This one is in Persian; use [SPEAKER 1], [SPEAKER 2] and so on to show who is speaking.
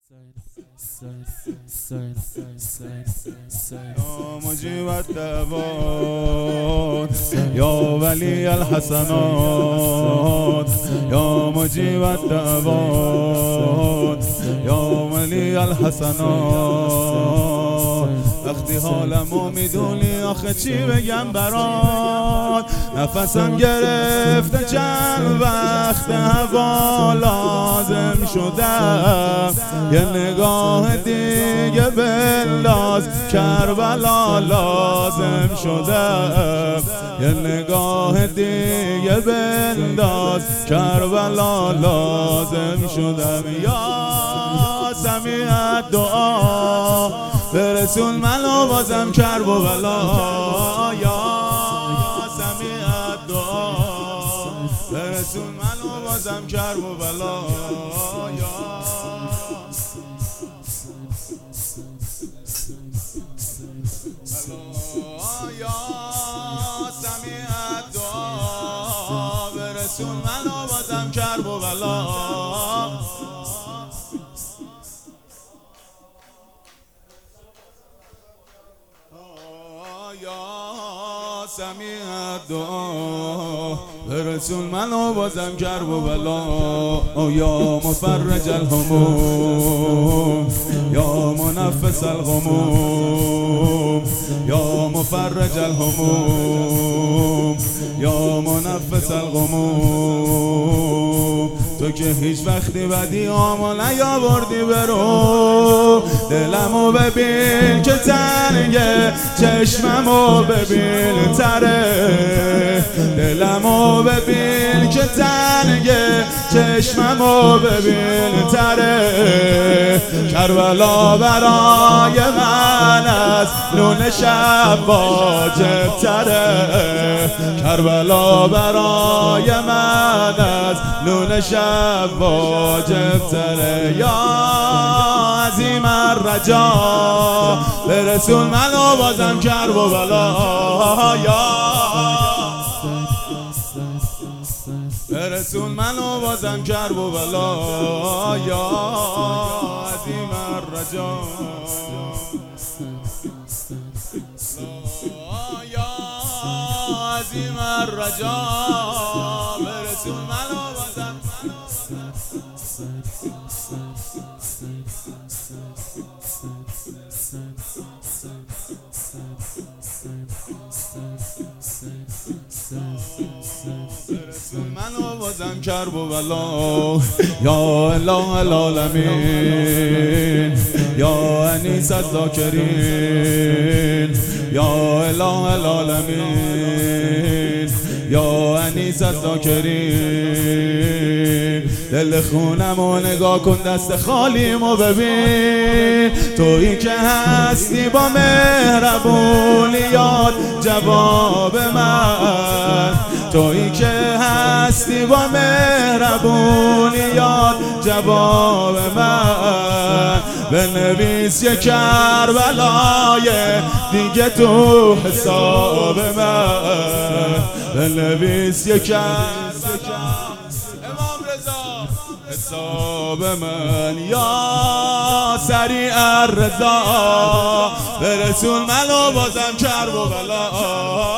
[SPEAKER 1] یا مجیب الدعوات یا ولی الحسنات یا مجیب الدعوات یا ولی الحسنات وقتی حالمو میدونی آخه چی بگم برات نفسم گرفته چند وقت هوا لازم شدم یه نگاه دیگه بنداز کربلا لازم شدم یه نگاه دیگه بنداز کربلا لازم شدم یا سمیع دعا برسون منو بازم کرب و بلا یا سمیع دعا برسون منو بازم کرب و بلا یا سمیع دعا برسون منو بازم کرب و بلا سمیع دعا برسون منو بازم کرب و بلا یا مفرج الهموم یا منفس الغموم یا مفرج الهموم یا منفس الغموم تو که هیچ وقتی بدی آمو نیاوردی برو دلمو ببین که تنگه چشممو ببین تره دلمو ببین که تنگه چشممو ببین تره کربلا برای من از نون شب واجب تره کربلا برای من از نون شب واجب تره یا عظیم الرجا برسون منو بازم کرب و بلا یا برسون منو بازم کرب و بلا یا عظیم الرجا یا عظیم الرجا برسون منو بازم منو بازم کرب و بلا یا اله العالمین یا انیس الذاکرین یا اله العالمین یا انیس الذاکرین دل خونمو نگاه کن دست خالیمو ببین تویی که هستی با مهربونیات جواب من تویی که هستی با مهربونیات جواب من بنویس یه کربلای دیگه تو حساب من بنویس یه حساب من یا سریع الرضا برسون منو بازم کرب و بلا